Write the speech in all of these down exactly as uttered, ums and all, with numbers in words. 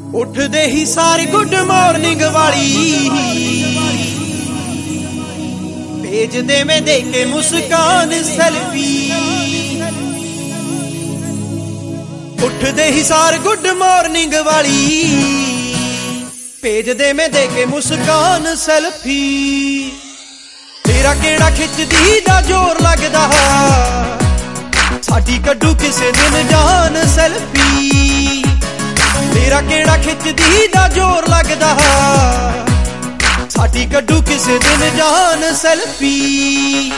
ਉੱਠਦੇ ਹੀ ਸਾਰ good morning ਵਾਲੀ ਭੇਜਦੇ ਮੈਂ ਦੇ ਕੇ ਮੁਸਕਾਨ ਸੈਲਫੀ। ਉੱਠਦੇ ਹੀ ਸਾਰ ਗੁੱਡ ਮਾਰਨਿੰਗ ਵਾਲੀ ਭੇਜਦੇ ਮੈਂ ਦੇ ਕੇ ਮੁਸਕਾਨ ਸੈਲਫੀ। ਤੇਰਾ ਕਿਹੜਾ ਖਿੱਚਦੀ ਦਾ ਜ਼ੋਰ ਲੱਗਦਾ ਸਾਡੀ ਕੱਢੂ ਕਿਸੇ ਦਿਨ ਜਾਨ ਸੈਲਫੀ। ਤੇਰਾ ਕਿਹੜਾ ਖਿੱਚਦੀ ਦਾ ਜ਼ੋਰ ਲੱਗਦਾ ਸਾਡੀ ਕੱਢੂ ਕਿਸੇ ਦਿਨ ਜਾਨ ਸੈਲਫੀ।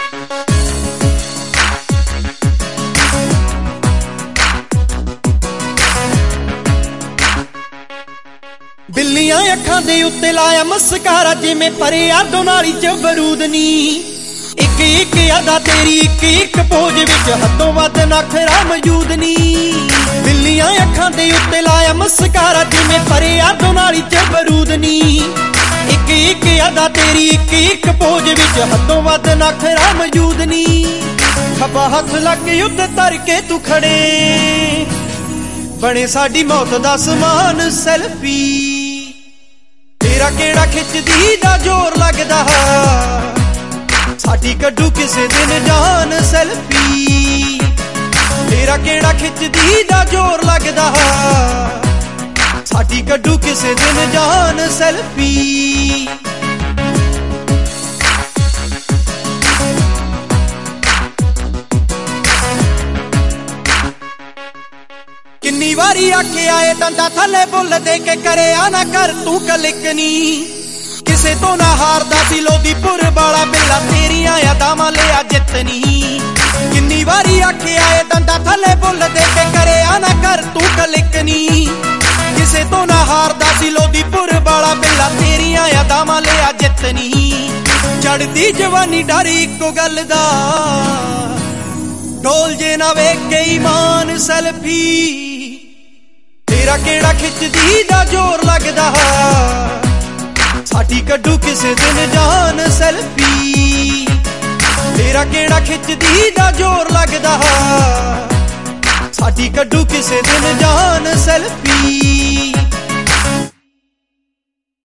ਬਿੱਲੀਆਂ ਅੱਖਾਂ ਦੇ ਉੱਤੇ ਲਾਇਆ ਮਸਕਾਰਾ ਜਿਵੇਂ ਪਰਿਆ ਦੋਨਾਲੀ ਚ ਬਰੂਦ ਨੀ। ਇੱਕ ਇੱਕ ਅਦਾ ਤੇਰੀ ਇੱਕ ਇੱਕ ਪੋਜ ਵਿੱਚ ਹੱਦੋਂ ਵੱਧ ਨਖਰਾ ਮੌਜੂਦ ਨੀ। ਬਿੱਲੀਆਂ ਅੱਖਾਂ ਦੇ ਉੱਤੇ ਲਾਇਆ ਮਸਕਾਰਾ ਜਿਵੇਂ ਪਰਿਆ ਦੋਨਾਲੀ ਚ ਬਰੂਦ ਨੀ। ਇੱਕ ਇੱਕ ਅਦਾ ਤੇਰੀ ਇੱਕ ਇੱਕ ਪੋਜ ਵਿੱਚ ਹੱਦੋਂ ਵੱਧ ਨਖਰਾ ਮੌਜੂਦ ਨੀ। ਖੱਬਾ ਹੱਥ ਲੱਗ ਉੱਤੇ ਧਰ ਕੇ ਤੂੰ ਖੜੇ ਬਣੇ ਸਾਡੀ ਮੌਤ ਦਾ ਸਮਾਨ ਸੈਲਫੀ। ਤੇਰਾ ਕਿਹੜਾ ਖਿੱਚਦੀ ਦਾ ਜ਼ੋਰ ਲੱਗਦਾ ਸਾਡੀ ਕੱਢੂ ਕਿਸੇ ਦਿਨ ਜਾਨ ਸੈਲਫੀ। ਤੇਰਾ ਕਿਹੜਾ ਖਿੱਚਦੀ ਦਾ ਜ਼ੋਰ ਲੱਗਦਾ ਸਾਡੀ ਕੱਢੂ ਕਿਸੇ ਦਿਨ ਜਾਨ ਸੈਲਫੀ। ਕਿੰਨੀ ਵਾਰੀ ਆਖਿਆ ਏ ਦੰਦਾਂ ਥੱਲੇ ਬੁੱਲ ਦੇ ਕੇ ਕਰਿਆ ਨਾ ਕਰ ਤੂੰ ਕਲਿਕਨੀ। ਕਿਸੇ ਤੋਂ ਨਾ ਹਾਰਦਾ ਸੀ ਲੋਦੀਪੁਰ ਵਾਲਾ ਬਿੱਲਾ ਤੇਰੀਆਂ ਯਾਦਾਂ ਲਿਆ ਜਿੱਤਨੀ। ਕਿੰਨੀ ਵਾਰੀ ਆਖਿਆ ਏ ਦੰਦਾਂ ਥੱਲੇ ਬੁੱਲ ਦੇ ਕੇ ਕਰਿਆ ਨਾ ਕਰ ਤੂੰ ਕਲਿਕਨੀ। ਕਿਸੇ ਤੋਂ ਨਾ ਹਾਰਦਾ ਸੀ ਲੋਦੀਪੁਰ ਵਾਲਾ ਬਿੱਲਾ ਤੇਰੀਆਂ ਯਾਦਾਂ ਲਿਆ ਜਿੱਤਨੀ। ਚੜਦੀ ਜਵਾਨੀ ਡਰ ਇੱਕੋ ਗੱਲ ਦਾ ਢੋਲ ਜੇ ਨਾ ਵੇਖ ਕੇ ਈਮਾਨ ਸੈਲਫੀ। ਤੇਰਾ ਕਿਹੜਾ ਖਿੱਚਦੀ ਦਾ ਜ਼ੋਰ ਲੱਗਦਾ ਸਾਡੀ ਕੱਢੂ ਕਿਸੇ ਦਿਨ ਜਾਨ ਸੈਲਫੀ। ਤੇਰਾ ਕਿਹੜਾ ਖਿੱਚਦੀ ਦਾ ਜ਼ੋਰ ਲੱਗਦਾ ਸਾਡੀ ਕੱਢੂ ਕਿਸੇ ਦਿਨ ਜਾਨ ਸੈਲਫੀ।